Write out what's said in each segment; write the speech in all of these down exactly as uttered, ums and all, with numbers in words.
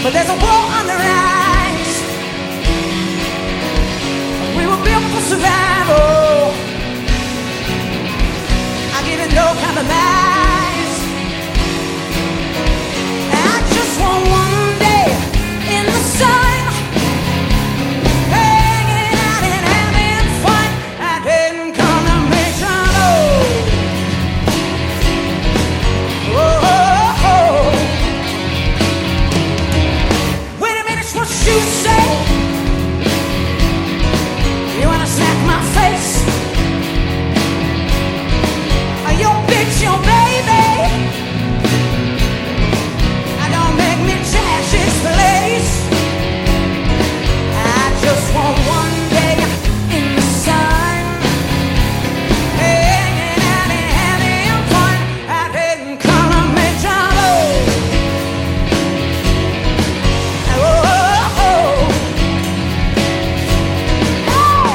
But there's a war on the rise. We were built for survival. I give it no compromise. I just want one day in the sun, hanging out and having fun. I didn't come to make trouble. Oh, oh, oh. Wait a minute, what you say? You wanna smack my face? Are your bitch your baby? I don't make me trash this place. I just want one day in the sun, hanging out and having fun. I didn't come to make trouble. Oh, oh, oh. Oh.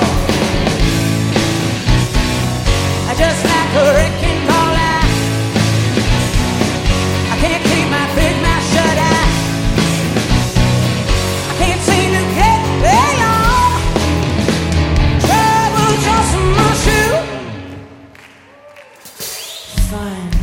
I just like a wrecking ball. I, I can't keep my big mouth shut. I, I can't seem to get along. Trouble just in my shoe. Fine.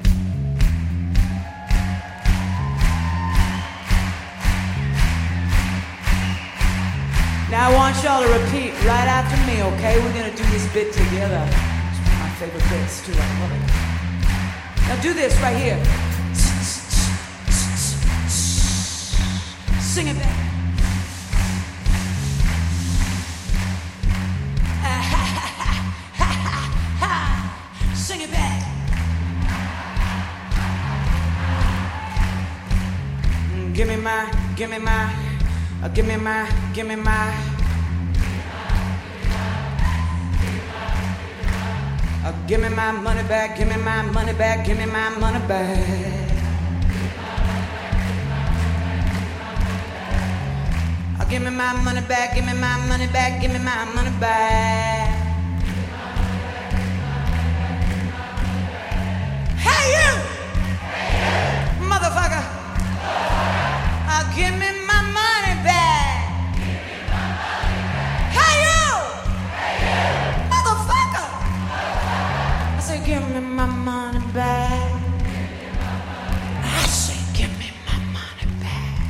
Now I want y'all to repeat right after me, okay? We're gonna do this bit together. It's one of my favorite bits too. I love it. Now do this right here. Sing it back. Sing it back. Mm, Give me my, give me my, uh, give me my, give me my. Uh, give me my money back, give me my money back, give me my money back. Uh, give me my money back, give me my money back, give me my money back. Hey you! Motherfucker! Uh, give me my money back. Hey you! Motherfucker! I say, give me my money back. I say, give me my money back.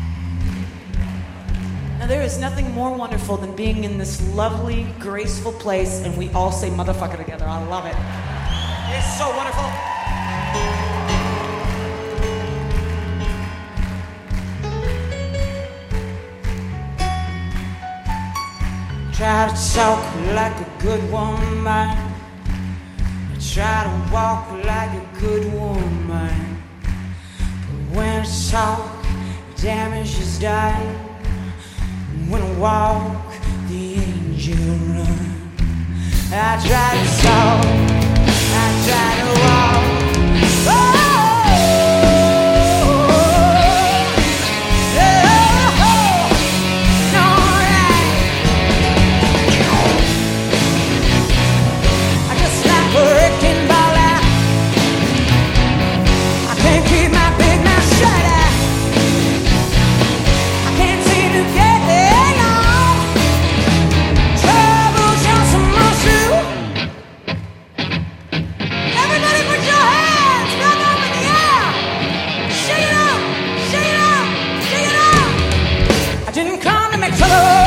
Now, there is nothing more wonderful than being in this lovely, graceful place and we all say motherfucker together. I love it. It's so wonderful. Try to talk like a good woman. Try to walk like a good woman. But when I talk, damage is done. When I walk, the angel run. I try to talk, I try to walk. Oh, no, right. I just like a wrecking ball. I, I can't keep my big mouth shut. I, I can't seem to get along. Trouble just in my shoe. Everybody put your hands back up in the air. Shake it up, shake it up, shake it up. I didn't come to make trouble.